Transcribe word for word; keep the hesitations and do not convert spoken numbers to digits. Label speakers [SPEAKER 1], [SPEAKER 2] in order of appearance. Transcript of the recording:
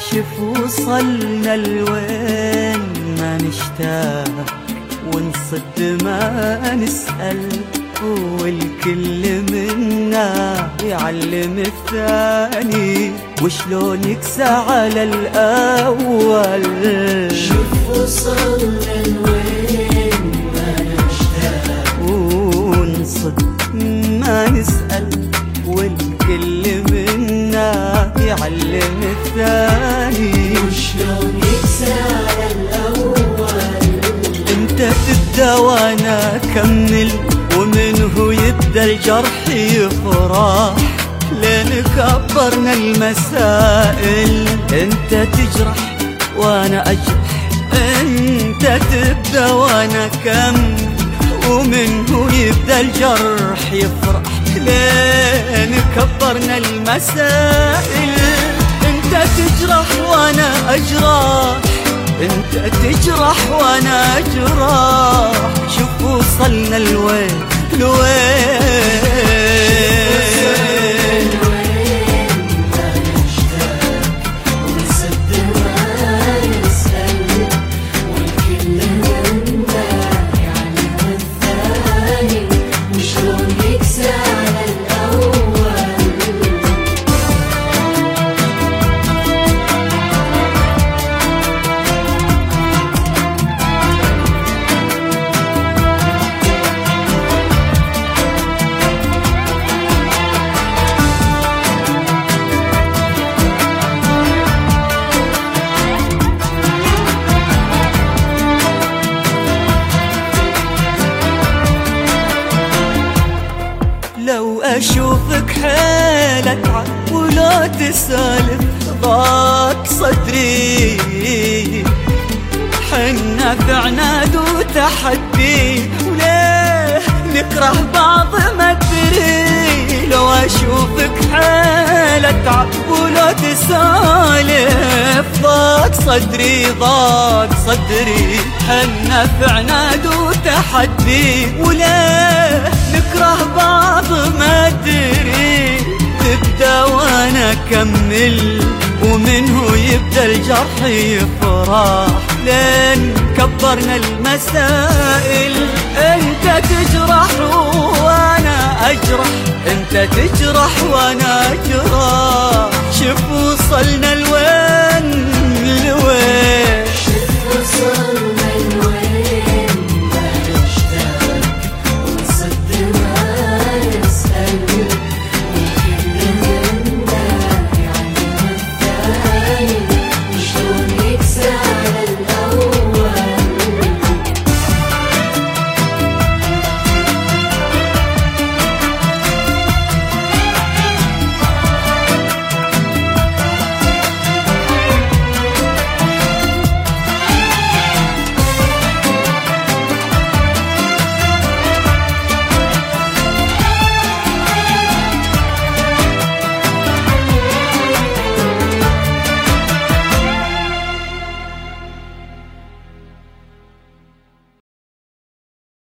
[SPEAKER 1] شوف وصلنا لوين ما نشتاق ونصد ما نسأل، والكل منا يعلم الثاني وشلون يكسى على الأول.
[SPEAKER 2] شوف وصلنا لوين ما نشتاق
[SPEAKER 1] ونصد ما نسأل، والكل منا يعلم الثاني
[SPEAKER 2] وشلون يكسى على الأول.
[SPEAKER 1] انت تبدأ وانا اكمل، ومنه يبدأ الجرح يفرح، لين كبرنا المسائل. انت تجرح وانا اجرح، انت تبدأ وانا اكمل، ومنه يبدأ الجرح يفرح، لين كبرنا المسائل. انت تجرح وانا اجرح، انت تجرح وانا اجرح. شوف وصلنا لوين لوين. لو أشوفك حيل أتعب ولو تسالف ضاق صدري، حنا في عناد وتحدي وليه نكره بعض ما ادري. لو أشوفك حيل أتعب ولو تسالف ضاق صدري ضاق صدري، حنا في عناد وتحدي وليه نكره بعض ما ادري. تبدأ وانا اكمل، ومنه يبدأ الجرح يفرح، لين كبرنا المسائل. انت تجرح وانا اجرح، انت تجرح وانا اجرح.